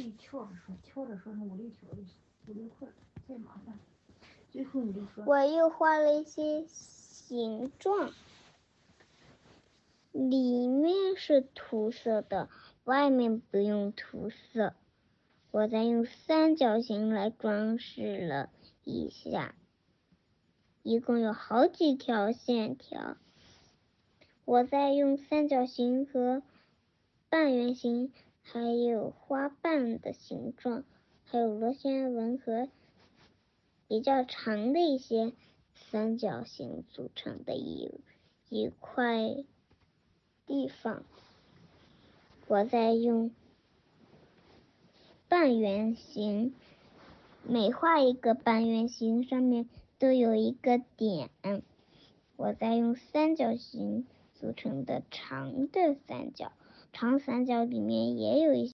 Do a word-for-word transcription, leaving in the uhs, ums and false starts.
以跳着说，跳着说成五六条就行，五六块太麻烦。最后你就说， 我又画了一些形状，里面是涂色的，外面不用涂色。我再用三角形来装饰了一下，一共有好几条线条。我再用三角形和半圆形，还有花瓣的形状，还有螺旋纹和比较长的一些三角形组成的一一块地方。我再用半圆形，每画一个半圆形上面都有一个点。我再用三角形组成的长的三角，长三角里面也有一些